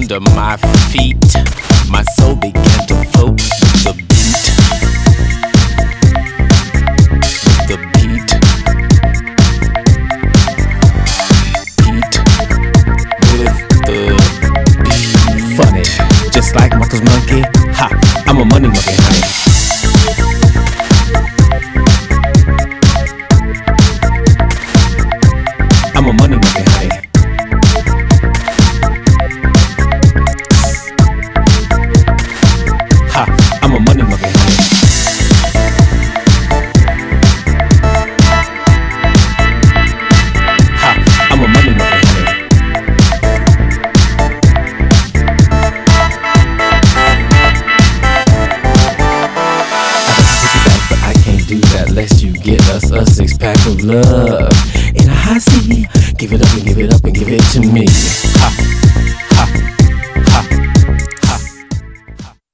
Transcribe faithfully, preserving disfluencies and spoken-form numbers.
under my feet. My soul began to float with the beat. With the beat. Beat. With the beat. Funny, just like Marcus Monkey. Ha, I'm a money monkey, honey. I'm a money monkey, honey. Ha, I'm a money monkey, honey. Ha, I'm a money monkey, honey. I can take you back, but I can't do that unless you get us a six pack of love. In a high C, give it up and give it up and give it to me. Ha, ha.